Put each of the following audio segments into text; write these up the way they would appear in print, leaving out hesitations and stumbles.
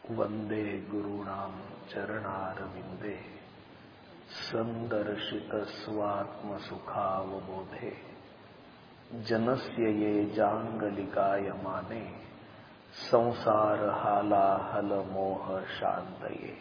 वंदे गुरूणां चरणारविन्दे सन्दर्शित स्वात्मसुखावबोधे जनस्य ये जाङ्गलिकायमाने संसारहालाहलमोह शान्तये।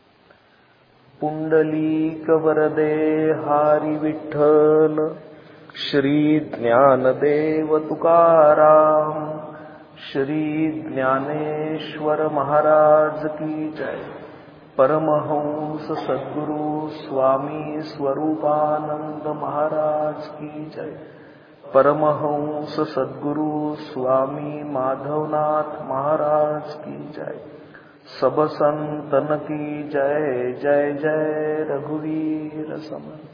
पुण्डलीकवरदे हारि विठ्ठल श्री ज्ञानदेव तुकाराम श्री ज्ञानेश्वर महाराज की जय। परमहंस सद्गुरु स्वामी स्वरूपानंद महाराज की जय। परमहंस सद्गुरु स्वामी माधवनाथ महाराज की जय। सब संतन की जय जय जय रघुवीर समर्थ।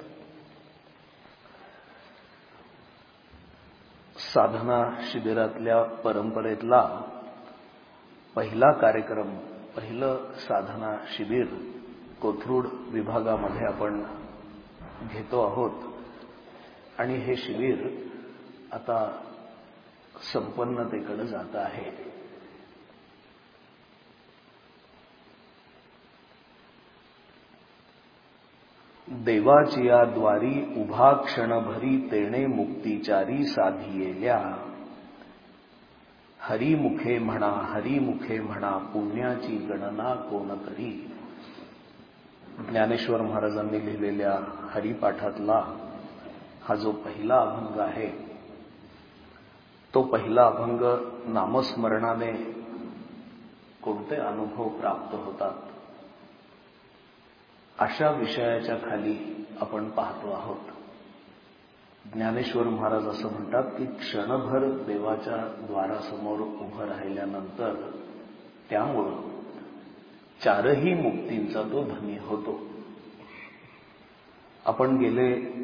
साधना शिबिरातल्या परंपरेतला पहिला कार्यक्रम, पहिलं साधना शिबिर कोथरूड विभागामध्ये आपण घेतो आहोत आणि हे शिबिर आता संपन्नतेकडे जात आहे। देवाचिया द्वारी उभा क्षणभरी तेणे मुक्तिचारी साधियेल्या। हरिमुखे म्हणा पुण्याची गणना कोण करी। ज्ञानेश्वर महाराजांनी लिहिलेल्या हरिपाठातला हा जो पहिला अभंग आहे, तो पहिला अभंग नामस्मरणाने कोणते अनुभव प्राप्त होतात अशा विषयाच्या खाली आपण पाहतो आहोत। ज्ञानेश्वर महाराज असं म्हणतात की क्षणभर देवाच्या द्वारासमोर उभं राहिल्यानंतर त्यामुळं चारही मुक्तींचा तो धनी होतो। आपण गेले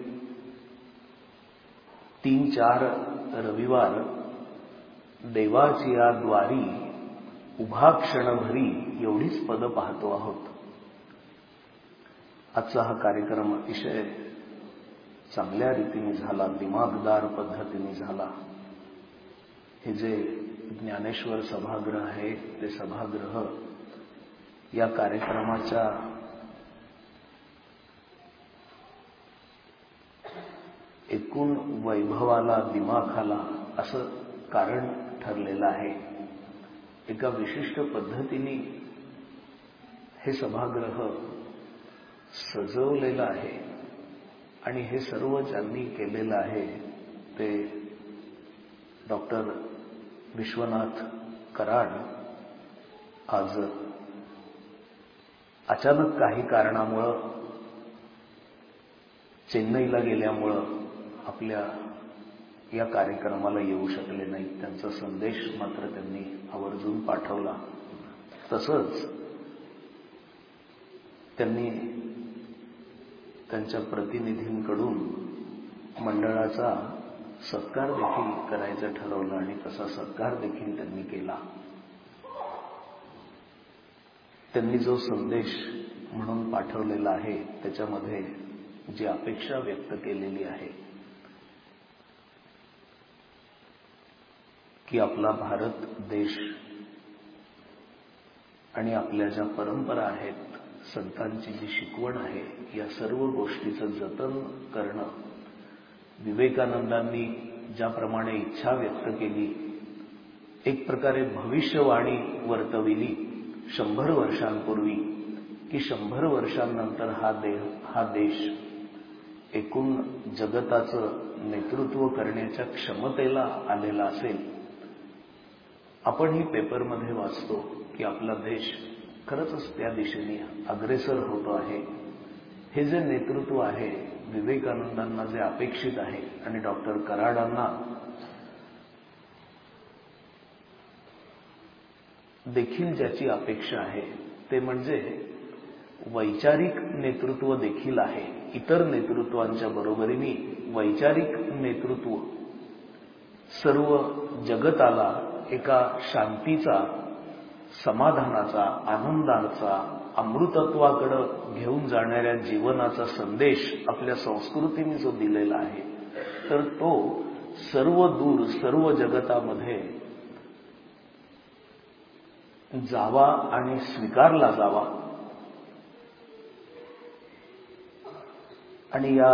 3-4 रविवार देवाची या द्वारी उभा क्षणभरी एवढीच पद पाहतो आहोत। आजचा हा कार्यक्रम अतिशय चांगल्या रीतीने झाला, दिमागदार पद्धतीने झाला। हे जे ज्ञानेश्वर सभागृह आहे ते सभागृह या कार्यक्रमाच्या एकूण वैभवाला, दिमाखाला असं कारण ठरलेलं आहे। एका विशिष्ट पद्धतीने हे सभागृह सजवलेलं आहे आणि हे सर्व ज्यांनी केलेलं आहे ते डॉक्टर विश्वनाथ कराड आज अचानक काही कारणामुळं चेन्नईला गेल्यामुळं आपल्या या कार्यक्रमाला येऊ शकले नाहीत। त्यांचा संदेश मात्र त्यांनी आवर्जून पाठवला। तसंच त्यांनी त्यांच्या प्रतिनिधींकडून मंडळाचा सत्कार देखील करायचं ठरवलं आणि तसा सत्कार देखील त्यांनी केला। त्यांनी जो संदेश म्हणून पाठवलेला आहे त्याच्यामध्ये जी अपेक्षा व्यक्त केलेली आहे की आपला भारत देश आणि आपल्या ज्या परंपरा आहेत, संतांची जी शिकवण आहे, या सर्व गोष्टीचं जतन करणं, विवेकानंदांनी ज्याप्रमाणे इच्छा व्यक्त केली, एक प्रकारे भविष्यवाणी वर्तविली 100 वर्षांपूर्वी की 100 वर्षांनंतर हा देश एकूण जगताचं नेतृत्व करण्याच्या क्षमतेला आलेला असेल। आपण ही पेपरमध्ये वाचतो की आपला देश खरंच त्या दिशेने अग्रेसर होतो आहे। हे जे नेतृत्व आहे, विवेकानंदांना जे अपेक्षित आहे आणि डॉक्टर कराडांना देखील ज्याची अपेक्षा आहे ते म्हणजे वैचारिक नेतृत्व देखील आहे। इतर नेतृत्वांच्या बरोबरीने वैचारिक नेतृत्व सर्व जगताला एका शांतीचा, समाधानाचा, आनंदाचा, अमृतत्वाकडे घेऊन जाणाऱ्या जीवनाचा संदेश आपल्या संस्कृतीने जो दिलेला आहे, तर तो सर्व दूर, सर्व जगतामध्ये जावा आणि स्वीकारला जावा. आणि या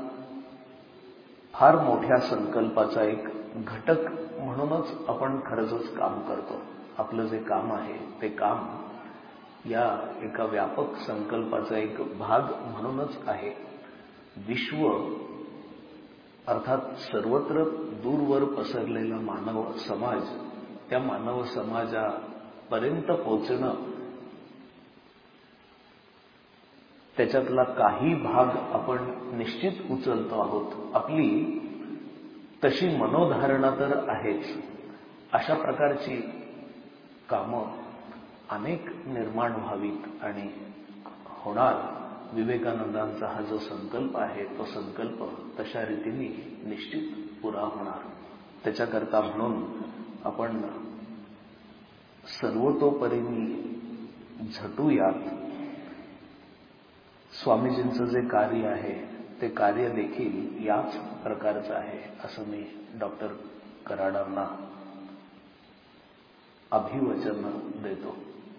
फार मोठ्या संकल्पाचा एक घटक म्हणूनच आपण खरंच काम करतो. आपलं जे काम आहे ते काम या एका व्यापक संकल्पाचा एक भाग म्हणूनच आहे. विश्व अर्थात सर्वत्र दूरवर पसरलेला मानव समाज, त्या मानव समाजापर्यंत पोचणं, त्याच्यातला काही भाग आपण निश्चित उचलतो आहोत. आपली तशी मनोधारणा तर आहेच. अशा प्रकारची कामं अनेक निर्माण व्हावीत आणि होणार. विवेकानंदांचा हा जो संकल्प आहे तो संकल्प तशा रीतीने निश्चित पुरा होणार. त्याच्याकरता म्हणून आपण सर्वतोपरीने झटूयात. स्वामीजींचं जे कार्य आहे ते कार्य देखील याच प्रकारचं आहे असं मी डॉक्टर कराडांना अभिवचन देतो.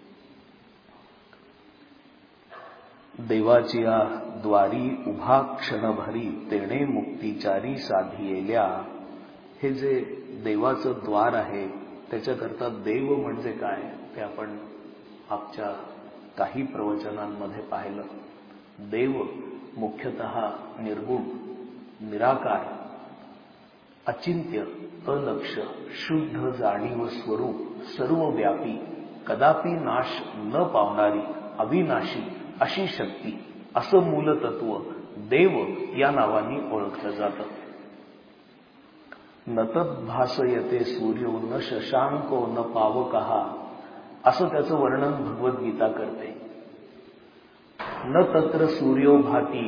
देवाची या द्वारी उभा क्षणभरी तेणे मुक्तिचारी साधियेल्या. हे जे देवाचं द्वार आहे त्याच्याकरता देव म्हणजे काय ते आपण आपच्या काही प्रवचनांमध्ये पाहिलं. देव मुख्यतः निर्गुण, निराकार, अचिंत्य, अलक्ष, शुद्ध जाणीव स्वरूप, सर्वव्यापी, कदापि नाश न पावणारी, अविनाशी अशी शक्ती, असं मूलतत्व देव या नावाने ओळखलं जातं. न तद्भासयते सूर्यो न शशांको न पावकः असं त्याचं वर्णन भगवद्गीता करते. न तत्र सूर्यो भाती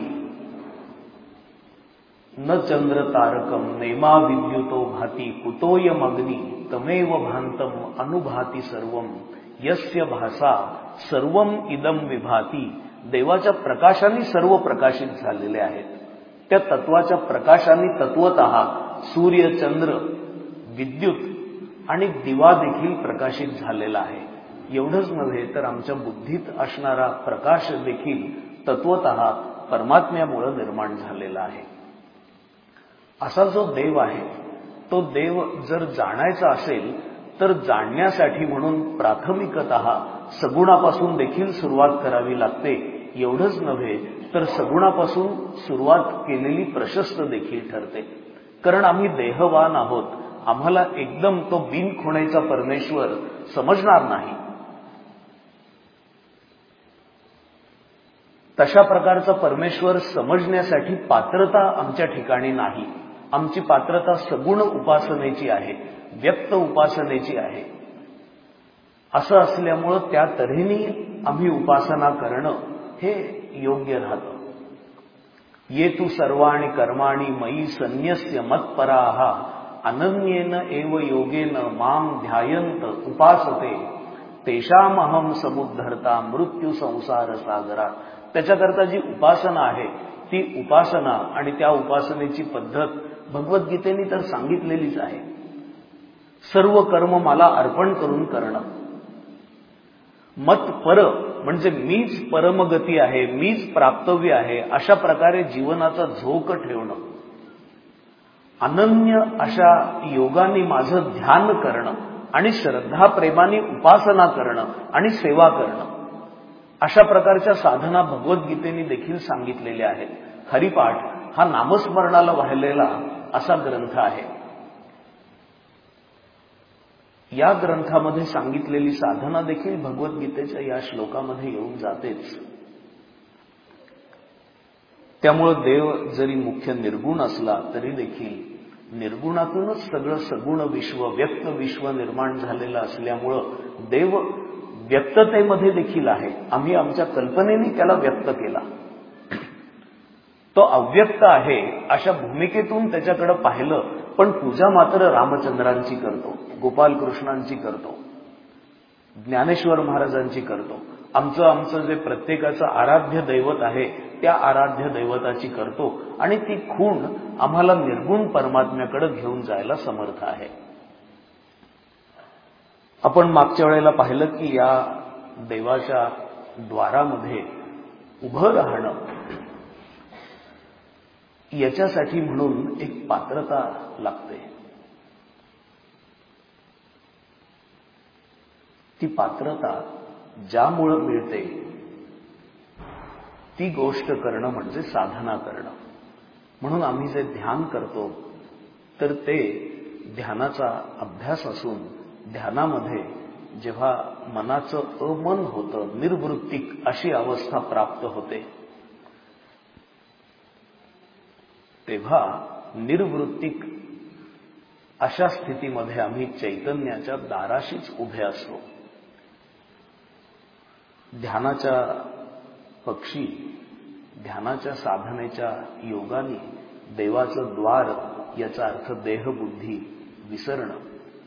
न चंद्र तारकम नेमा विद्युतो भाती कुतोयमग्नी तमेव भांतम अनुभाती सर्वम यस्य भासा सर्वम इदम विभाती. देवाच्या प्रकाशाने सर्व प्रकाशित झालेले आहेत. त्या तत्वाच्या प्रकाशाने तत्वतः सूर्य, चंद्र, विद्युत आणि दिवा देखील प्रकाशित झालेला आहे. एवढंच नव्हे तर आमच्या बुद्धीत असणारा प्रकाश देखील तत्वतः परमात्म्यामुळे निर्माण झालेला आहे. असा जो देव आहे तो देव जर जाणायचा असेल तर जाणण्यासाठी म्हणून प्राथमिकतः सगुणापासून देखील सुरुवात करावी लागते. एवढंच नव्हे तर सगुणापासून सुरुवात केलेली प्रशस्त देखील ठरते. कारण आम्ही देहवान आहोत. आम्हाला एकदम तो बिनखुणाचा परमेश्वर समजणार नाही. तशा प्रकारचा परमेश्वर समजण्यासाठी पात्रता आमच्या ठिकाणी नाही. आमची पात्रता सगुण उपासनेची आहे, व्यक्त उपासनेची आहे. असं असल्यामुळं त्या तऱ्हेने आम्ही उपासना करणं हे योग्य राहतं. ये तु सर्वाणि कर्माणि मयि संन्यस्य मत्पराः अनन्येन एव योगेन माम ध्यायंत उपासते तेषामहं समुद्धरता मृत्यू संसार सागरात. त्याच्याकरता जी उपासना आहे ती उपासना आणि त्या उपासनेची पद्धत भगवद्गीतेने तर सांगितलेलीच आहे. सर्व कर्म मला अर्पण करून करणं. मत्पर म्हणजे मीच परमगती आहे, मीच प्राप्तव्य आहे, अशा प्रकारे जीवनाचा झोक ठेवणं. अनन्य अशा योगाने माझं ध्यान करणं आणि श्रद्धा प्रेमाने उपासना करणं आणि सेवा करणं. अशा प्रकारच्या साधना भगवद्गीतेने देखील सांगितलेल्या आहेत. हरिपाठ हा नामस्मरणाला वाहिलेला असा ग्रंथ आहे. या ग्रंथामध्ये सांगितलेली साधना देखील भगवद्गीतेच्या या श्लोकामध्ये येऊन जातेच. त्यामुळं देव जरी मुख्य निर्गुण असला तरी देखील निर्गुणातूनच सगळं सगुण विश्व, व्यक्त विश्व निर्माण झालेलं असल्यामुळं देव व्यक्ततेमध्ये देखील आहे. आम्ही आमच्या कल्पनेने त्याला व्यक्त केला. तो अव्यक्त आहे अशा भूमिकेतून त्याच्याकडे पाहिलं. पण पूजा मात्र रामचंद्रांची करतो, गोपालकृष्णांची करतो, ज्ञानेश्वर महाराजांची करतो. आमचं जे प्रत्येकाचं आराध्य दैवत आहे त्या आराध्य दैवताची करतो. आणि ती खूण आम्हाला निर्गुण परमात्म्याकडे घेऊन जायला समर्थ आहे. आपण मागच्या वेळेला पाहिलं की या देवाच्या द्वारामध्ये उभं राहणं, याच्यासाठी म्हणून एक पात्रता लागते. ती पात्रता ज्यामुळं मिळते ती गोष्ट करणं म्हणजे साधना करणं. म्हणून आम्ही जे ध्यान करतो तर ते ध्यानाचा अभ्यास असून ध्यानामध्ये जेव्हा मनाचं अमन होतं, निर्वृत्तिक अशी अवस्था प्राप्त होते, तेव्हा निर्वृत्तिक अशा स्थितीमध्ये आम्ही चैतन्याच्या दाराशीच उभे असतो. ध्यानाच्या पक्षी, ध्यानाच्या साधनेच्या योगाने देवाचं द्वार, याचा अर्थ देहबुद्धी विसरणं,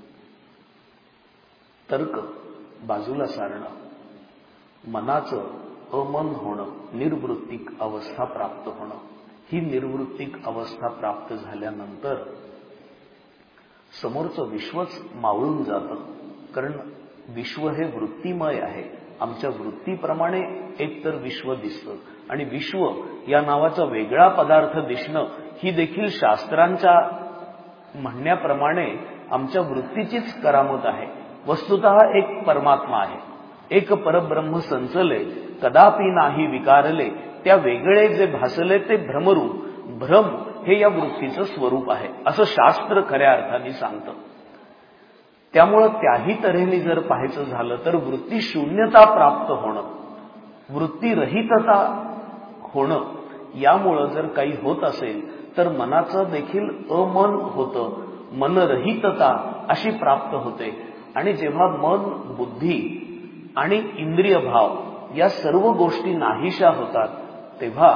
तर्क बाजूला सारणं, मनाचं अमन होणं, निर्वृत्तिक अवस्था प्राप्त होणं. ही निर्वृत्तिक अवस्था प्राप्त झाल्यानंतर समोरचं विश्वच मावळून जातं. कारण विश्व हे वृत्तिमय आहे. आमच्या वृत्तीप्रमाणे एकतर विश्व दिसतं आणि विश्व या नावाचा वेगळा पदार्थ दिसणं ही देखील शास्त्रांच्या म्हणण्याप्रमाणे आमच्या वृत्तीचीच करामत आहे. वस्तुतः एक परमात्मा आहे, एक परब्रह्म संचले, कदापि नाही विकारले, त्या वेगळे जे भासले ते भ्रमरूप. भ्रम हे या वृत्तीचं स्वरूप आहे असं शास्त्र खऱ्या अर्थाने सांगतं. त्यामुळं त्याही तऱ्हेने जर पाहायचं झालं तर वृत्ती शून्यता प्राप्त होणं, वृत्तीरहितता होणं, यामुळं जर काही होत असेल तर मनाचं देखील अमन होतं, मनरहितता अशी प्राप्त होते. आणि जेव्हा मन, बुद्धी आणि इंद्रिय भाव या सर्व गोष्टी नाहीशा होतात तेव्हा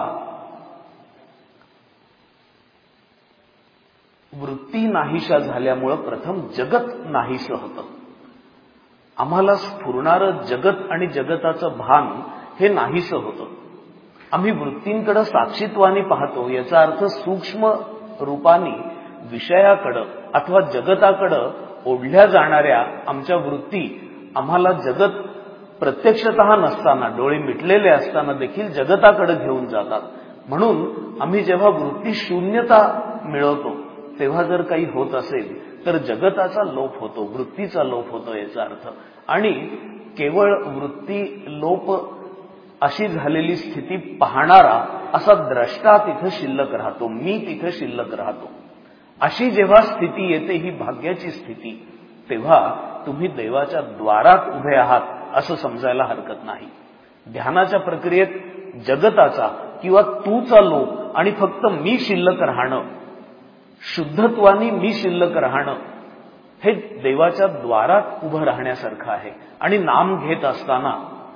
वृत्ती नाहीशा झाल्यामुळं प्रथम जगत नाहीसं होतं. आम्हाला स्फुरणारं जगत आणि जगताचं भान हे नाहीसं होतं. आम्ही वृत्तींकडे साक्षीत्वाने पाहतो, याचा अर्थ सूक्ष्म रूपाने विषयाकडं अथवा जगताकडं ओढल्या जाणाऱ्या आमच्या वृत्ती आम्हाला जगत प्रत्यक्षतः नसताना, डोळे मिटलेले असताना देखील जगताकडे घेऊन जातात. म्हणून आम्ही जेव्हा वृत्ती शून्यता मिळवतो तेव्हा जर काही होत असेल तर जगताचा लोप होतो, वृत्तीचा लोप होतो याचा अर्थ. आणि केवळ वृत्ती लोप अशी झालेली स्थिती पाहणारा असा द्रष्टा तिथं शिल्लक राहतो, मी तिथं शिल्लक राहतो. अशी जेव्हा स्थिती येते, ही भाग्याची स्थिती, तेव्हा तुम्ही देवाच्या द्वारात उभे आहात असं समजायला हरकत नाही. ध्यानाच्या प्रक्रियेत जगताचा किंवा तूचा लोप आणि फक्त मी शिल्लक राहणं, शुद्धत्वानी मी शिल्लक राहणं, हे देवाच्या द्वारात उभं राहण्यासारखं आहे. आणि नाम घेत असताना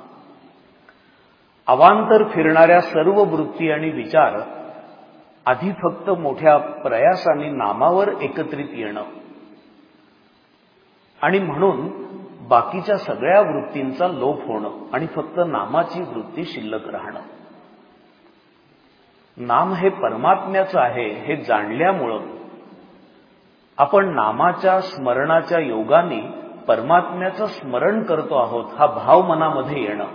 अवांतर फिरणाऱ्या सर्व वृत्ती आणि विचार आधी फक्त मोठ्या प्रयासाने नामावर एकत्रित येणं आणि म्हणून बाकीच्या सगळ्या वृत्तींचा लोप होणं आणि फक्त नामाची वृत्ती शिल्लक राहणं. नाम हे परमात्म्याचं आहे हे जाणल्यामुळं आपण नामाच्या स्मरणाच्या योगाने परमात्म्याचं स्मरण करतो आहोत हा भाव मनामध्ये येणं.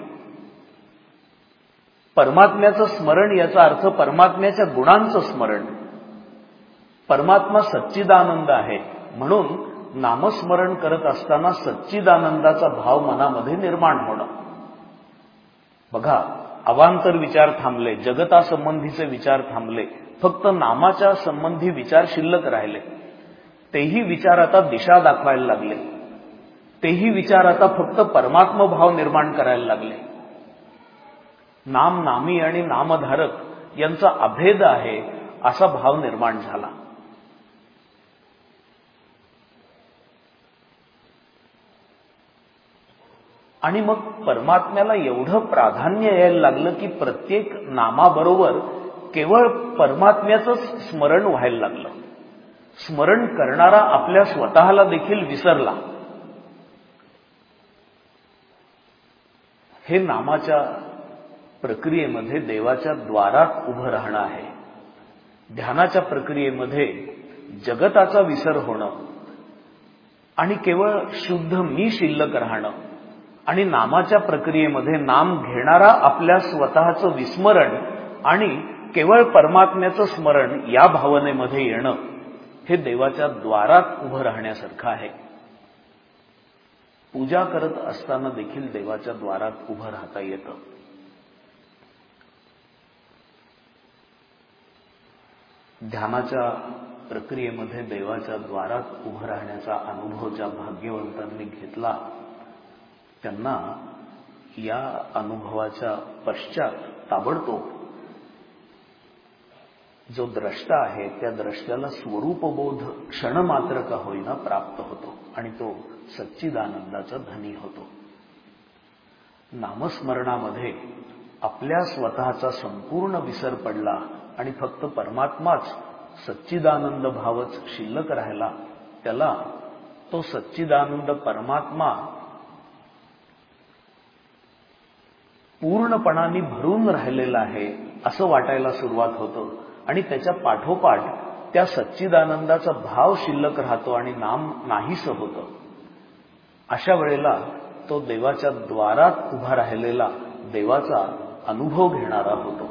परमात्म्याचं स्मरण याचा अर्थ परमात्म्याच्या गुणांचं स्मरण. परमात्मा सच्चिदानंद आहे म्हणून नामस्मरण करत असताना सच्चिदानंदाचा भाव मनामध्ये निर्माण होणं. बघा, अवांतर विचार थांबले, जगतासंबंधीचे विचार थांबले, फक्त नामाच्या संबंधी विचार शिल्लक राहिले. तेही विचार आता दिशा दाखवायला लागले, तेही विचार आता फक्त परमात्म भाव निर्माण करायला लागले. नाम, नामी आणि नामधारक यांचा अभेद आहे असा भाव निर्माण झाला. आणि मग परमात्म्याला एवढं प्राधान्य यायला लागलं की प्रत्येक नामाबरोबर केवळ परमात्म्याचंच स्मरण व्हायला लागलं. स्मरण करणारा आपल्या स्वतःला देखील विसरला. हे नामाच्या प्रक्रियेमध्ये देवाच्या द्वारात उभं राहणं आहे. ध्यानाच्या प्रक्रियेमध्ये जगताचा विसर होणं आणि केवळ शुद्ध मी शिल्लक राहणं आणि नामाच्या प्रक्रियेमध्ये नाम घेणारा आपल्या स्वतःचं विस्मरण आणि केवळ परमात्म्याचं स्मरण या भावनेमध्ये येणं हे देवाच्या द्वारात उभं राहण्यासारखं आहे. पूजा करत असताना देखील देवाच्या द्वारात उभं राहता येतं. ध्यानाच्या प्रक्रियेमध्ये देवाच्या द्वारात उभं राहण्याचा अनुभव ज्या भाग्यवंतांनी घेतला त्यांना या अनुभवाच्या पश्चात ताबडतोब जो द्रष्टा आहे त्या द्रष्ट्याला स्वरूपबोध क्षणमात्र का होईना प्राप्त होतो आणि तो सच्चिदानंदाचा धनी होतो. नामस्मरणामध्ये आपल्या स्वतःचा संपूर्ण विसर पडला आणि फक्त परमात्माच सच्चिदानंद भावच शिल्लक राहिला. त्याला तो सच्चिदानंद परमात्मा पूर्णपणाने भरून राहिलेला आहे असं वाटायला सुरुवात होतं आणि त्याच्या पाठोपाठ त्या सच्चिदानंदाचा भाव शिल्लक राहतो आणि नाम नाहीसं होतं. अशा वेळेला तो देवाच्या द्वारात उभा राहिलेला देवाचा अनुभव घेणारा होतो.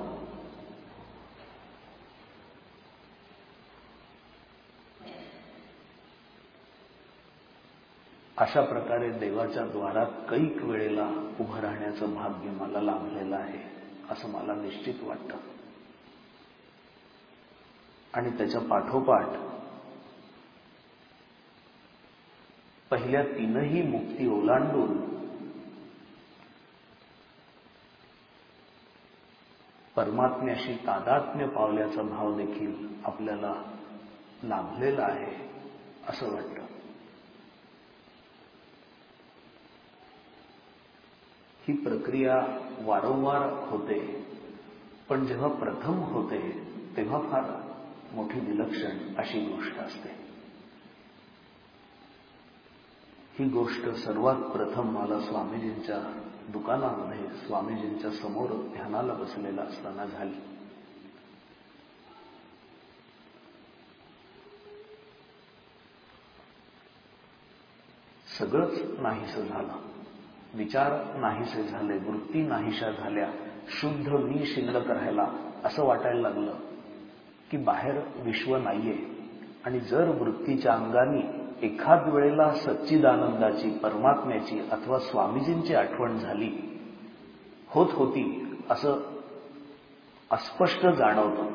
अशा प्रकारे देवाच्या द्वारात कैक वेळेला उभं राहण्याचं भाग्य मला लाभलेलं आहे असं मला निश्चित वाटतं. आणि त्याच्या पाठोपाठ पहिल्या तीनही मुक्ती ओलांडून परमात्म्याशी तादात्म्य पावल्याचा भाव देखील आपल्याला लाभलेला आहे असं वाटतं. ही प्रक्रिया वारंवार होते, पण जेव्हा प्रथम होते तेव्हा फार मोठी विलक्षण अशी गोष्ट असते. ही गोष्ट सर्वात प्रथम मला स्वामीजींच्या दुकानामध्ये स्वामीजींच्या समोर ध्यानाला बसलेला असताना झाली. सगळंच नाहीसं झालं. विचार नाहीसे झाले, वृत्ती नाहीशा झाल्या, शुद्ध मी शिल्लक राहिला. असं वाटायला लागलं की बाहेर विश्व नाहीये आणि जर वृत्तीच्या अंगाने एखाद वेळेला सच्चिदानंदाची, परमात्म्याची अथवा स्वामीजींची आठवण झाली होत होती असं अस्पष्ट जाणवतं,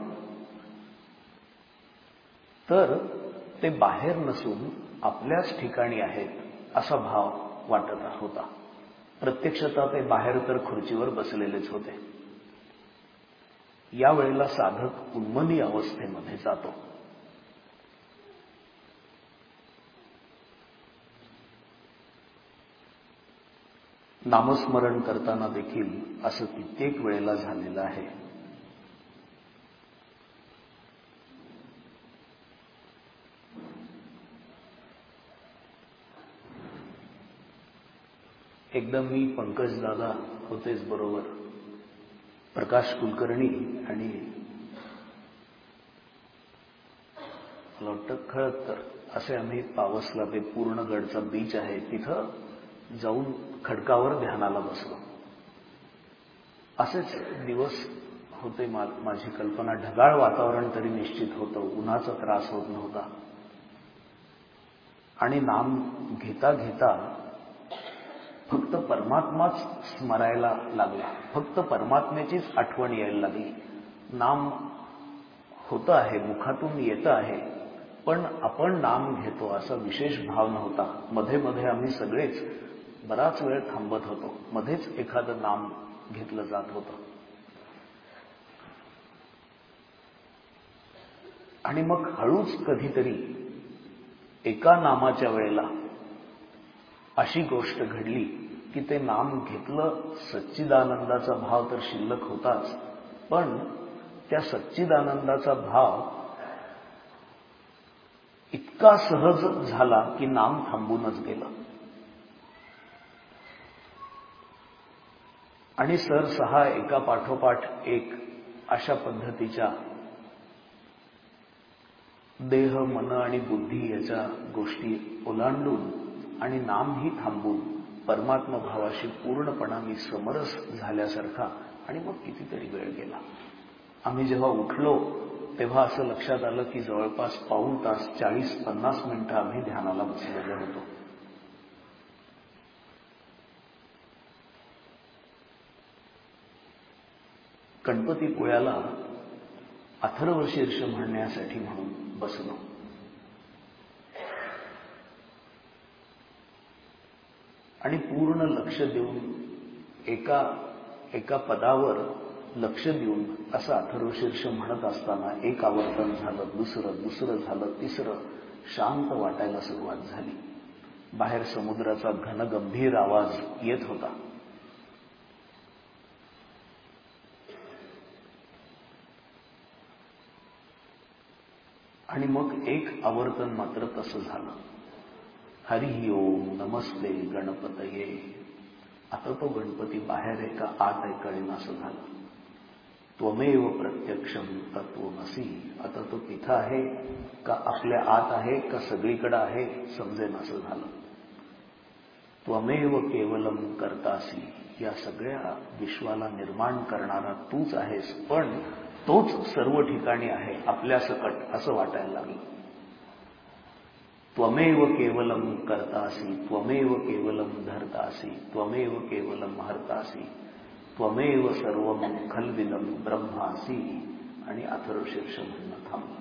तर ते बाहेर नसून आपल्याच ठिकाणी आहेत असा भाव वाटत होता. प्रत्यक्षतः ते बाहेर तर खुर्चीवर बसलेलेच होते. यावेळेला साधक उन्मनी अवस्थेमध्ये जातो. नामस्मरण करताना देखील असं कित्येक वेळेला झालेलं आहे. एकदा मी पंकज दादा होतेच बरोबर, प्रकाश कुलकर्णी आणि मला वाटतं खळदकर असे आम्ही पावसला ते पूर्णगडचा बीच आहे तिथं जाऊन खडकावर ध्यानाला बसलो. असेच दिवस होते. माझी कल्पना ढगाळ वातावरण तरी निश्चित होतं, उन्हाचा त्रास होत नव्हता आणि नाम घेता घेता फक्त परमात्माच स्मरायला लागला. फक्त परमात्म्याचीच आठवण यायला लागली. नाम होतं आहे, मुखातून येतं आहे, पण आपण नाम घेतो असा विशेष भाव नव्हता. मध्ये मध्ये आम्ही सगळेच बराच वेळ थांबत होतो. मध्येच एखादं नाम घेतलं जात होतं आणि मग हळूच कधीतरी एका नामाच्या वेळेला अशी गोष्ट घडली की ते नाम घेतलं. सच्चिदानंदाचा भाव तर शिल्लक होताच, पण त्या सच्चिदानंदाचा भाव इतका सहज झाला की नाम थांबूनच गेलं आणि सरसहा एका पाठोपाठ एक अशा पद्धतीच्या देह, मन आणि बुद्धी याच्या गोष्टी ओलांडून आणि नामही थांबून परमात्मा भावाशी पूर्णपणाने समरस झाल्यासारखा. आणि मग कितीतरी वेळ गेला. आम्ही जेव्हा उठलो तेव्हा असं लक्षात आलं की जवळपास पाऊण तास 40-50 मिनिटं आम्ही ध्यानाला बसलेलो होतो. गणपतीपुळ्याला अथर्वशीर्ष म्हणण्यासाठी म्हणून बसलो. आणि पूर्ण लक्ष देऊन एका पदावर लक्ष देऊन असं अथर्वशीर्ष म्हणत असताना एक आवर्तन झालं, दुसरं झालं, तिसरं. शांत वाटायला सुरुवात झाली. बाहेर समुद्राचा घनगंभीर आवाज येत होता. आणि मग एक आवर्तन मात्र तसं झालं. हरी ओम नमस्ते गणपतये. आता तो गणपती बाहेर आहे का आत आहे कळेनासं झालं. त्वमेव प्रत्यक्षम तत्वमसी. आता तो तिथं आहे का आपल्या आत आहे का सगळीकडे आहे समजेनासं झालं. त्वमेव केवलम कर्तासी. या सगळ्या विश्वाला निर्माण करणारा तूच आहेस, पण तोच सर्व ठिकाणी आहे आपल्या सकट असं वाटायला लागलं. त्वमेव केवलम कर्तासी, त्वमेव केवलम धर्तासी, त्वमेव केवलम हर्तासी, त्वमेव सर्वं खल्विदं ब्रह्मासी. आणि अथर्वशीर्ष म्हणणं थांबलं.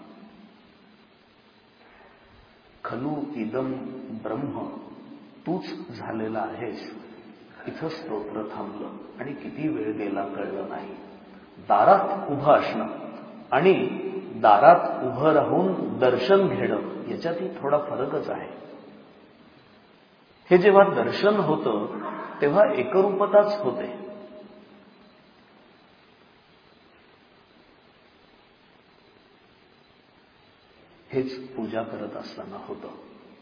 खलु इदम ब्रह्म, तूच झालेला आहेस. इथं स्तोत्र थांबलं आणि किती वेळ गेला कळलं नाही. दारात उभं असणं आणि दारात उभं राहून दर्शन घेणं याच्यातही थोडा फरकच आहे. हे जेव्हा दर्शन होतं तेव्हा एकरूपताच होते. हेच पूजा करत असताना होतं.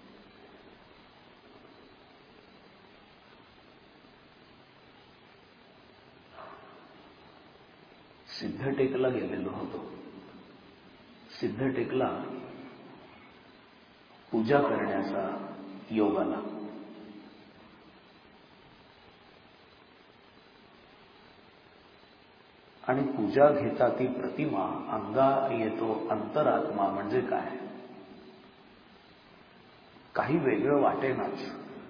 सिद्धटेकला गेलेलो होतो. सिद्धटेकला पूजा करण्याचा योग आला. आणि पूजा घेता ती प्रतिमा अंगा येतो अंतरात्मा. म्हणजे काय? काही वेगळं वाटेनाच.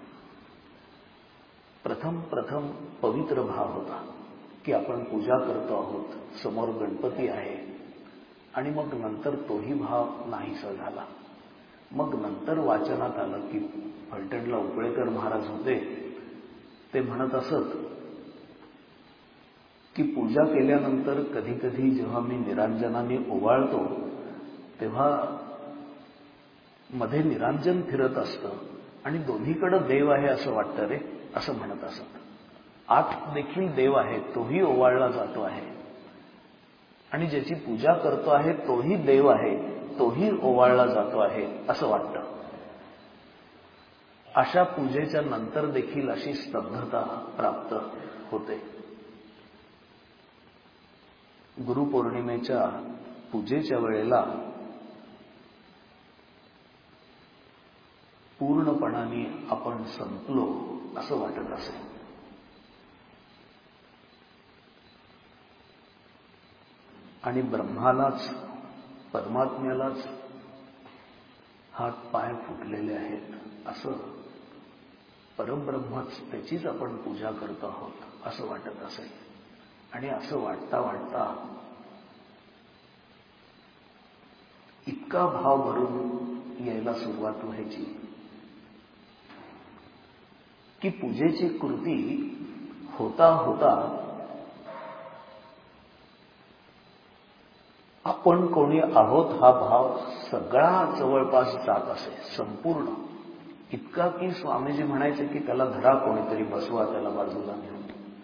प्रथम पवित्र भाव होता की आपण पूजा करतो आहोत, समोर गणपती आहे. आणि मग नंतर तोही भाव नाहीसा झाला. मग नंतर वाचनात आलं की फलटणला उपळेकर महाराज होते, ते म्हणत असत की पूजा केल्यानंतर कधी कधी जेव्हा मी निरांजनाने ओवाळतो तेव्हा मध्ये निरांजन फिरत असतं आणि दोन्हीकडे देव आहे असं वाटतं रे, असं म्हणत असत. आत देखील देव आहे, तोही ओवाळला जातो आहे. आणि ज्याची पूजा करतो आहे तोही देव आहे, तोही ओवाळला जातो आहे असं वाटतं. अशा पूजेच्या नंतर देखील अशी स्तब्धता प्राप्त होते. गुरुपौर्णिमेच्या पूजेच्या वेळेला पूर्णपणाने आपण संपलो असं वाटत असेल. आणि ब्रह्मालाच, परमात्म्यालाच हात पाय फुटलेले आहेत असं, परब्रह्मच त्याचीच आपण पूजा करतो आहोत असं वाटत असेल. आणि असं वाटता वाटता इतका भाव भरून यायला सुरुवात व्हायची की पूजेची कृती होता होता आपण कोणी आहोत हा भाव सगळा जवळपास जात असे, संपूर्ण. इतका की स्वामीजी म्हणायचे की त्याला धरा, कोणीतरी बसवा त्याला बाजूला घेऊन.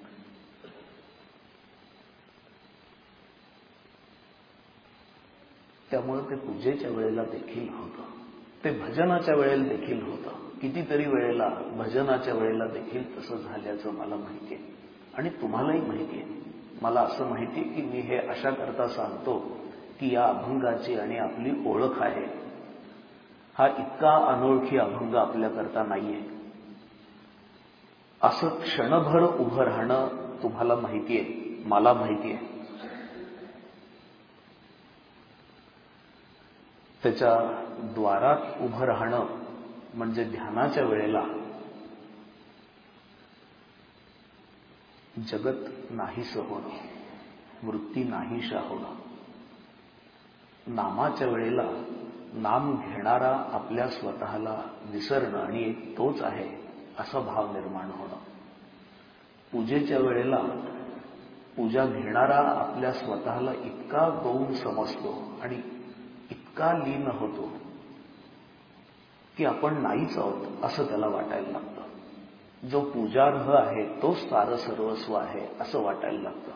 त्यामुळे ते पूजेच्या वेळेला देखील होतं, ते भजनाच्या वेळेला देखील होतं. कितीतरी वेळेला भजनाच्या वेळेला देखील तसं झाल्याचं मला माहिती आहे आणि तुम्हालाही माहिती आहे. मला असं माहिती आहे की मी हे अशा करता सांगतो की या अभंगाची आणि आपली ओळख आहे. हा इतका अनोळखी अभंग आपल्याकरता नाहीये. असं क्षणभर उभं राहणं तुम्हाला माहितीये, मला माहितीये. त्याच्या द्वारात उभं राहणं म्हणजे ध्यानाच्या वेळेला जगत नाहीसं होणं, वृत्ती नाहीशा होणं. नामाच्या वेळेला नाम घेणारा आपल्या स्वतःला विसरणं आणि एक तोच आहे असा भाव निर्माण होणं. पूजेच्या वेळेला पूजा घेणारा आपल्या स्वतःला इतका गौण समजतो आणि इतका लीन होतो की आपण नाहीच आहोत असं त्याला वाटायला लागतं. जो पूजार्ह आहे तोच सारं सर्वस्व आहे असं वाटायला लागतं.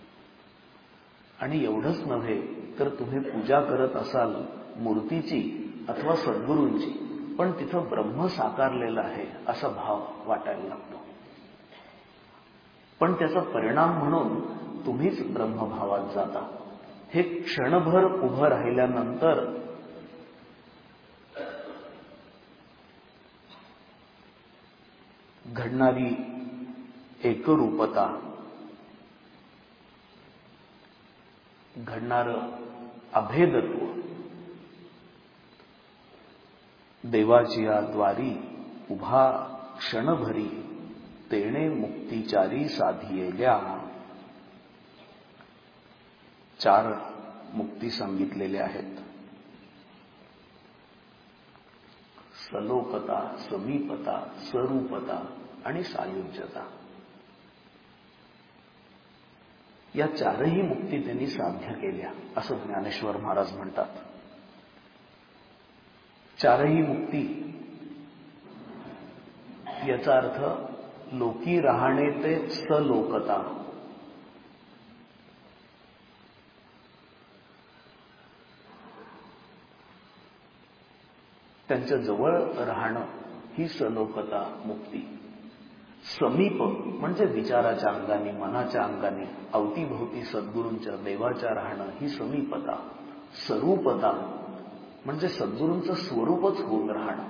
आणि एवढंच नव्हे तर तुम्ही पूजा करत असाल मूर्तीची अथवा सद्गुरूंची, पण तिथं ब्रह्म साकारलेलं आहे असा भाव वाटायला लागतो. पण त्याचा परिणाम म्हणून तुम्हीच ब्रह्मभावात जाता. हे क्षणभर उभं राहिल्यानंतर घडणारी एकरूपता, घडणारं अभेदत्व, देवाची या द्वारी उभा क्षणभरी तेणे मुक्तिचारी साधियेल्या. 4 मुक्ती सांगितलेल्या आहेत. सलोकता, समीपता, स्वरूपता आणि सायुज्यता. या 4ही मुक्ती त्यांनी साध्य केल्या असं ज्ञानेश्वर महाराज म्हणतात. 4ही मुक्ती याचा अर्थ लोकी राहणे ते सलोकता. त्यांच्या जवळ राहणं ही सलोकता मुक्ती. समीप म्हणजे विचाराच्या अंगाने, मनाच्या अंगाने अवतीभोवती सद्गुरूंच्या, देवाच्या राहणं ही समीपता. स्वरूपता म्हणजे सद्गुरूंचं स्वरूपच होऊन राहणं.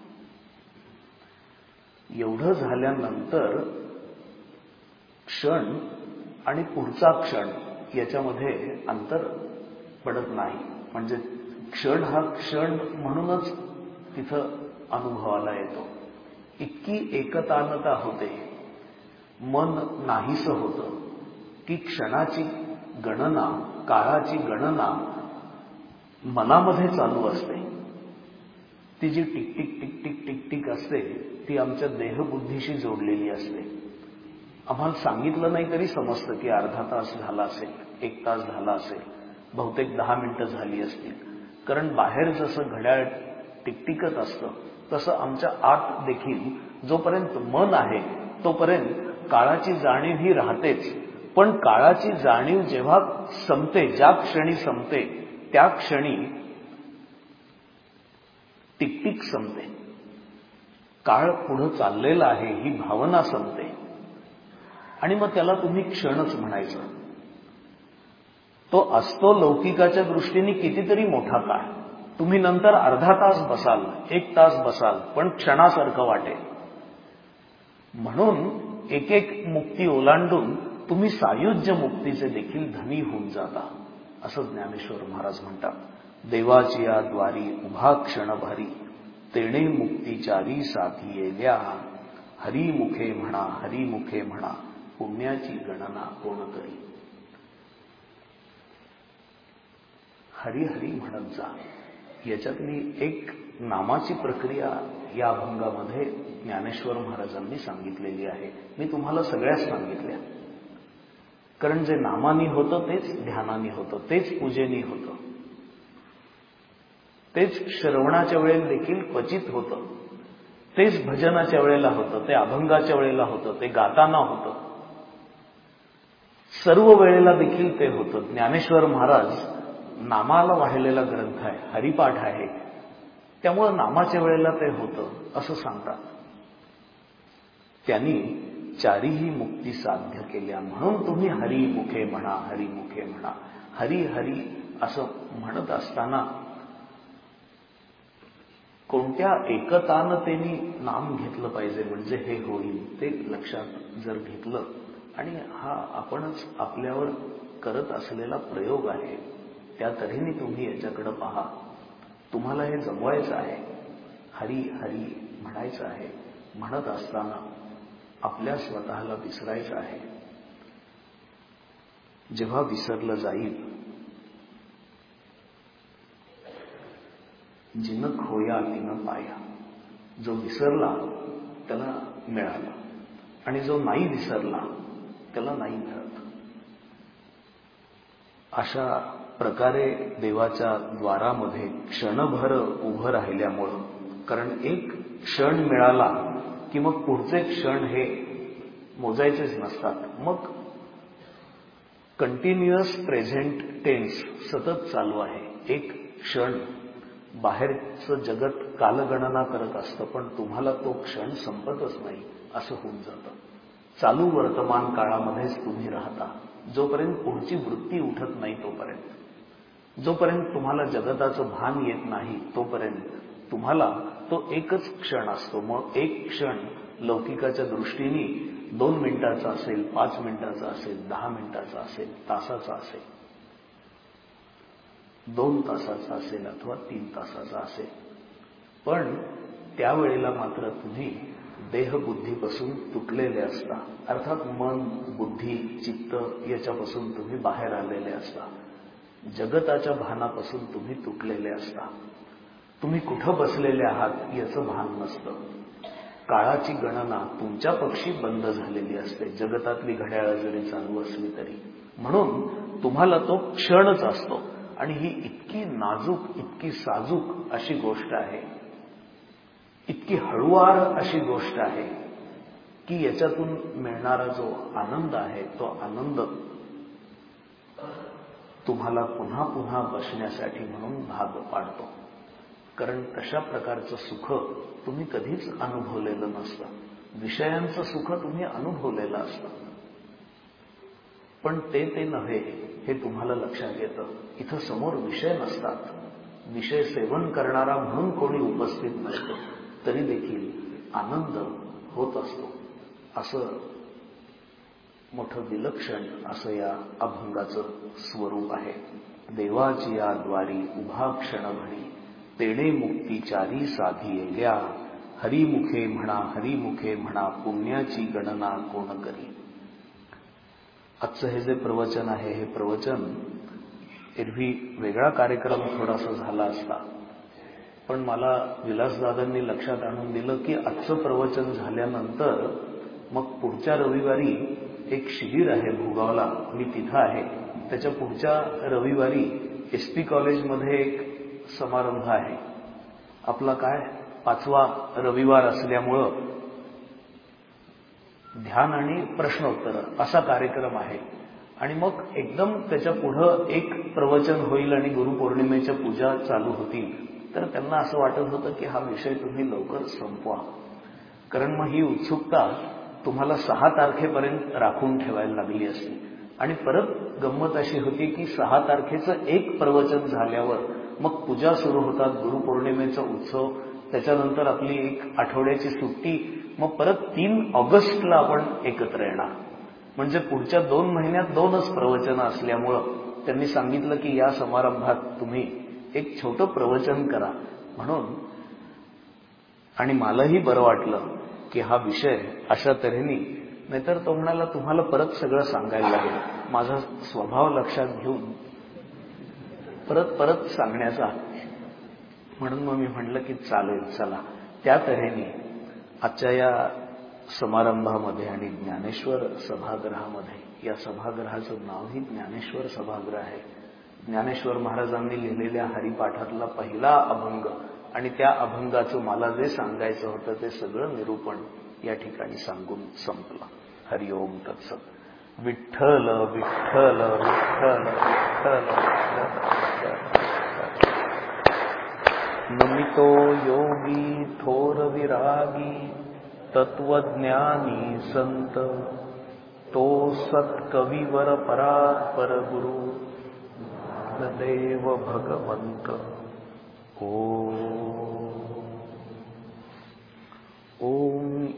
एवढं झाल्यानंतर क्षण आणि पुढचा क्षण याच्यामध्ये अंतर पडत नाही. म्हणजे क्षण हा क्षण म्हणूनच तिथं अनुभवाला येतो. इतकी एकतानता होते, मन नाहीसं होतं की क्षणाची गणना, काळाची गणना मनामध्ये चालू असते. ती जी टिकटिक टिकटिक टिकटिक असते ती आमच्या देहबुद्धीशी जोडलेली असते. आम्हाला सांगितलं नाही तरी समजतं की अर्धा तास झाला असेल, 1 तास झाला असेल, बहुतेक 10 मिनिटं झाली असतील. कारण बाहेर जसं घड्याळ टिकटिकत असतं तसं आमच्या आत देखील जोपर्यंत मन आहे तोपर्यंत काळाची जाणीव ही राहतेच. पण काळाची जाणीव जेव्हा संपते, ज्या क्षणी संपते त्या क्षणी टिकटिक संपते. काळ पुढं चाललेला आहे ही भावना संपते आणि मग त्याला तुम्ही क्षणच म्हणायचं. तो असतो लौकिकाच्या दृष्टीने कितीतरी मोठा काळ. तुम्ही नंतर अर्धा तास बसाल, 1 तास बसाल, पण क्षणासारखं वाटेल. म्हणून एक एक मुक्ती ओलांडून तुम्ही सायुज्य मुक्तीचे देखील धनी होऊन जाता असं ज्ञानेश्वर महाराज म्हणतात. देवाची या द्वारी उभा क्षणभरी तेणे मुक्तिचारी साधियेल्या. हरिमुखे म्हणा, हरिमुखे म्हणा, पुण्याची गणना कोण करी. हरी हरी म्हणत जा. याच्यातली एक नामाची प्रक्रिया या अभंगामध्ये ज्ञानेश्वर महाराजांनी सांगितलेली आहे. मी तुम्हाला सगळ्याच सांगितल्या. कारण जे नामानी होतं तेच ध्यानानी होतं, तेच पूजेनी होतं, तेच श्रवणाच्या वेळेला देखील क्वचित होतं, तेच भजनाच्या वेळेला होतं, ते अभंगाच्या वेळेला होतं, ते गाताना होतं, सर्व वेळेला देखील ते होतं. ज्ञानेश्वर महाराज नामाला वाहिलेला ग्रंथ आहे, हरिपाठ आहे, त्यामुळं नामाच्या वेळेला ते होतं असं सांगतात. त्यांनी 4ही मुक्ती साध्य केल्या. म्हणून तुम्ही हरिमुखे म्हणा, हरिमुखे म्हणा. हरी हरी असं म्हणत असताना कोणत्या एकतानतेने नाम घेतलं पाहिजे म्हणजे हे होईल ते लक्षात जर घेतलं, आणि हा आपणच आपल्यावर करत असलेला प्रयोग आहे, त्या तऱ्हेने तुम्ही याच्याकडे पहा. तुम्हाला हे जमवायचं आहे, हरी हरी म्हणायचं आहे. म्हणत असताना आपल्या स्वतःला विसरायचं आहे. जेव्हा विसरलं जाईल, जिनं खोया तिनं पाया. जो विसरला त्याला मिळालं, आणि जो नाही विसरला त्याला नाही मिळत. अशा प्रकारे देवाच्या द्वारामध्ये क्षणभर उभं राहिल्यामुळं, कारण एक क्षण मिळाला की मग पुढचे क्षण हे मोजायचेच नसतात. मग कंटिन्युअस प्रेझेंट टेन्स सतत चालू आहे. एक क्षण बाहेरचं जगत कालगणना करत असतं, पण तुम्हाला तो क्षण संपतच नाही असं होऊन जातं. चालू वर्तमान काळामध्येच तुम्ही राहता. जोपर्यंत पुढची वृत्ती उठत नाही तोपर्यंत, जोपर्यंत तुम्हाला जगताचं भान येत नाही तोपर्यंत तुम्हाला तो एकच क्षण असतो. मग एक क्षण लौकिकाच्या दृष्टीने 2 मिनिटाचा असेल, 5 मिनिटाचा असेल, 10 मिनिटाचा असेल, तासाचा असेल, 2 तासाचा असेल अथवा 3 तासाचा असेल. पण त्यावेळेला मात्र तुम्ही देहबुद्धीपासून तुटलेले असता. अर्थात मन, बुद्धी, चित्त याच्यापासून तुम्ही बाहेर आलेले असता. जगताच्या भानापासून तुम्ही तुटलेले असता. तुम्ही कुठं बसलेले आहात याचं भान नसतं. काळाची गणना तुमच्या पक्षी बंद झालेली असते, जगतातली घड्याळ जरी चालू असली तरी. म्हणून तुम्हाला तो क्षणच असतो. आणि ही इतकी नाजूक, इतकी साजूक अशी गोष्ट आहे, इतकी हळुवार अशी गोष्ट आहे की याच्यातून मिळणारा जो आनंद आहे तो आनंद तुम्हाला पुन्हा पुन्हा बसण्यासाठी म्हणून भाग पाडतो. कारण तशा प्रकारचं सुख तुम्ही कधीच अनुभवलेलं नसतं. विषयांचं सुख तुम्ही अनुभवलेलं असतं, पण ते नव्हे हे तुम्हाला लक्षात येतं. इथं समोर विषय नसतात. विषय सेवन करणारा म्हणून कोणी उपस्थित नसतो, तरी देखील आनंद होत असतो. असं मोठं विलक्षण असं या अभंगाचं स्वरूप आहे. देवाची या द्वारी उभा क्षणभरी, तेणे मुक्तीचारी साधी येल्या. हरिमुखे म्हणा, हरिमुखे म्हणा, पुण्याची गणना कोण करी. आजचं हे जे प्रवचन आहे, हे प्रवचन एरवी वेगळा कार्यक्रम थोडासा झाला असता, पण मला विलासदादांनी लक्षात आणून दिलं की आजचं प्रवचन झाल्यानंतर मग पुढच्या रविवारी एक शिबिर आहे भुगावला, मी तिथं आहे. त्याच्या पुढच्या रविवारी SP कॉलेजमध्ये एक समारंभ आहे. आपला काय 5वा रविवार असल्यामुळं ध्यान आणि प्रश्नोत्तर असा कार्यक्रम आहे. आणि मग एकदम त्याच्या पुढं एक प्रवचन होईल आणि गुरुपौर्णिमेच्या पूजा चालू होतील. तर त्यांना असं वाटत होतं की हा विषय तुम्ही लवकर संपवा, कारण मग ही उत्सुकता तुम्हाला 6 तारखेपर्यंत राखून ठेवायला लागली असती. आणि परत गंमत अशी होती की 6 तारखेचं एक प्रवचन झाल्यावर मग पूजा सुरू होतात, गुरुपौर्णिमेचा उत्सव, त्याच्यानंतर आपली एक आठवड्याची सुट्टी, मग परत 3 ऑगस्टला आपण एकत्र येणार. म्हणजे पुढच्या 2 महिन्यात 2च प्रवचनं असल्यामुळं त्यांनी सांगितलं की या समारंभात तुम्ही एक छोटं प्रवचन करा म्हणून. आणि मलाही बरं वाटलं की हा विषय अशा तऱ्हेने, नाहीतर तो म्हणाला तुम्हाला परत सगळं सांगायला लागेल. माझा स्वभाव लक्षात घेऊन परत सांगण्याचा, म्हणून मग मी म्हटलं की चालेल, चला. त्या तऱ्हेने आजच्या या समारंभामध्ये आणि ज्ञानेश्वर सभागृहामध्ये, या सभागृहाचं नावही ज्ञानेश्वर सभागृह आहे. ज्ञानेश्वर महाराजांनी लिहिलेल्या हरिपाठातला पहिला अभंग आणि त्या अभंगाचं मला जे सांगायचं होतं ते सगळं निरूपण या ठिकाणी सांगून संपलं. हरिओम तत्सत. विठ्ठल विठ्ठल विठ्ठल विठ्ठल. नमितो योगी थोर विरागी, तत्वज्ञानी संत, तो सत्कविवर परात्पर गुरु, देव भगवंत. ओ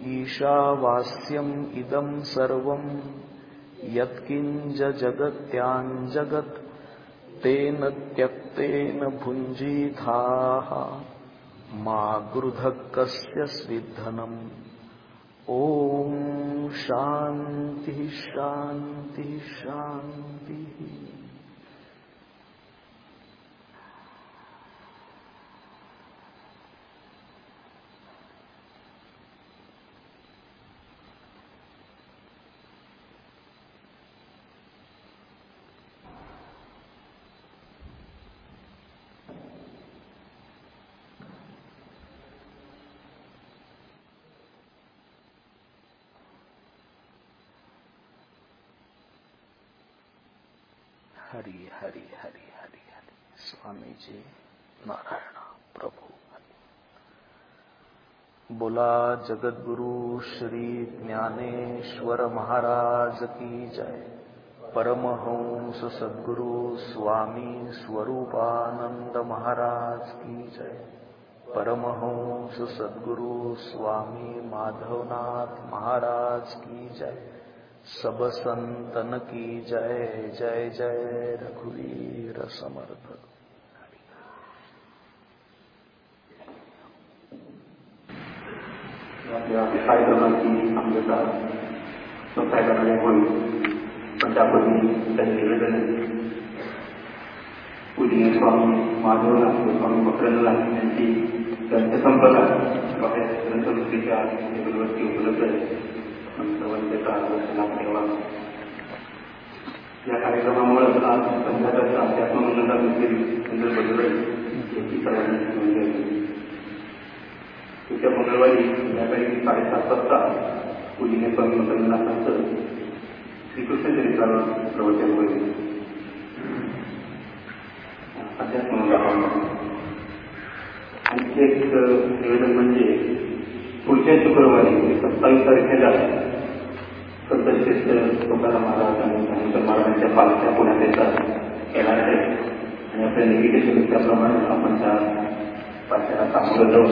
ईशावास्यम् इदं सर्वं यत्किंच जगत्याञ्जगत् तेन त्यक्तेन भुञ्जीथाः मा गृधः कस्य स्विद्धनम्। ओम शांति शांति शांति। हरि हरि हरि हरि हरि। स्वामी जी नारायण प्रभु। बोला जगद्गुरु श्री ज्ञानेश्वर महाराज की जय। परमहंस सद्गुरु स्वामी स्वरूपानंद महाराज की जय। परमहंस सद्गुरु स्वामी माधवनाथ महाराज की जय। सब संतन की जय जय जय रघुवीर समर्थ। या कार्यक्रमाची सांगता संस्था करण्यामुळे पंजाबी त्यांनी निवेदन पूजनीय स्वामी माधवनाथ स्वामी मकरंदनाथ यांची ग्रंथसंपदा ग्रंथसंस्थेच्या टेबलवरती उपलब्ध आहे. या कार्यक्रमामुळे आज संध्याकाळच्या अध्यात्ममंडळात सुंदर बदल याची सर्वांनी नोंद आहे. येत्या मंगळवारी संध्याकाळी 7:30 वाजता पूजनीय स्वामी मकरंदनाथांचं श्रीकृष्ण चरित्रावर प्रवचन होईल. अध्यात्ममंडळावर आणखी एक निवेदन म्हणजे पुढच्या शुक्रवारी 27 तारखेला संतश्रेष्ठ तुकाराम महाराज आणि ज्ञानेश्वर महाराजांच्या पालख्या पुण्यात येणार आहे आणि आपल्या निमित्त शुभेच्छाप्रमाणे आपण त्या पालख्याला सामोरं जाऊन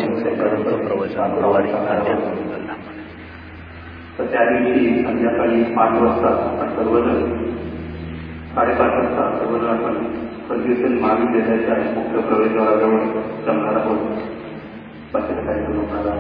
तर त्या दिवशी संध्याकाळी 5 वाजता आपण सर्वजण 5:30 वाजता सर्वजण आपण फर्ग्युसन महाविद्यालयाच्या मुख्य प्रवेशद्वाराजवळ जमणार आहोत. पालख्याचा कार्यक्रम आपल्याला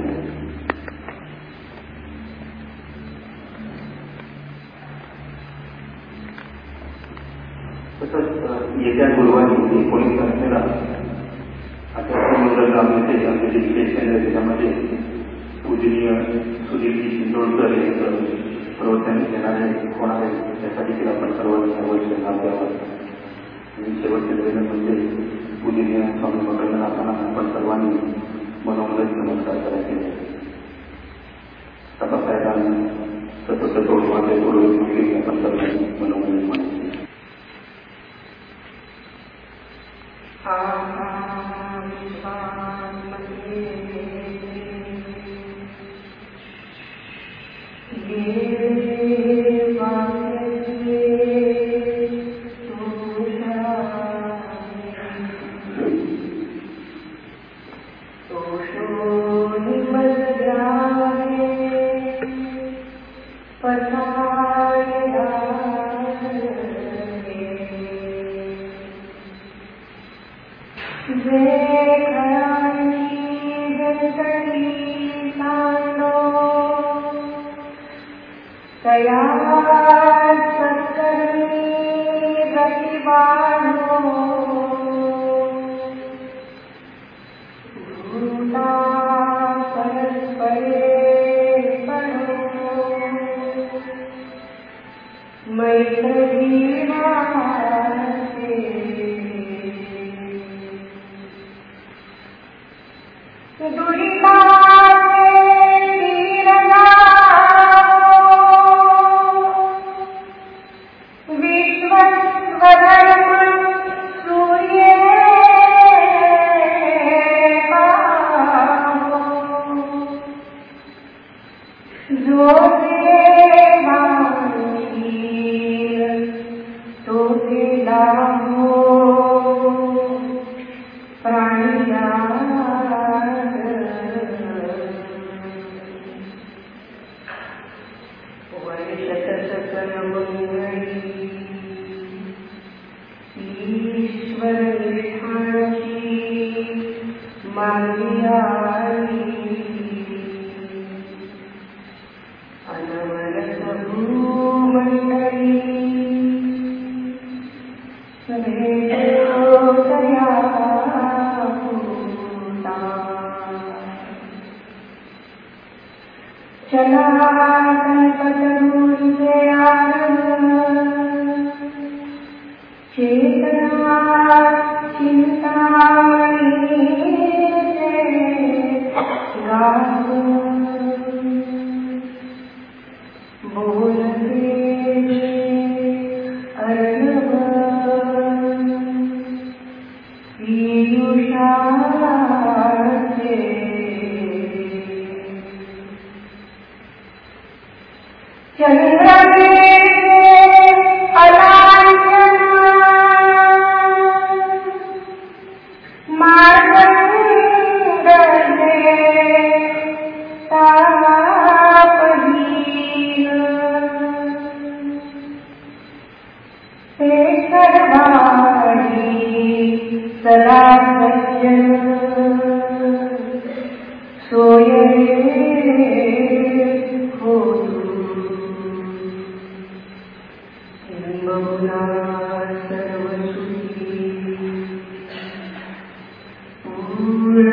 तसंच येत्या गुरुवारी 19 तारखेला अध्यात्ममंडळ ग्रामनेते आमचे जे विशेष केंद्र त्याच्यामध्ये पूजनीय सुधीरजी शिंदोळकर यांचं प्रवचन घेणारे होणार आहे. त्यासाठी आपण सर्वांनी अवश्य लाभ द्यावा. आणि शेवटचे निवेदन म्हणजे पूजनीय स्वामी मकरंदनाथांना आपण सर्वांनी मनोमन नमस्कार करायचे. तपासायला सतत तोडमाचे पूर्वज आपण सर्वांनी मनोमन म्हणायचे. सर्वाणी सदा सज्जन सोय हो बहुना सर्वसुखी पूर्ण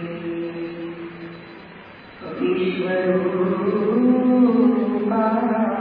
ईश्वर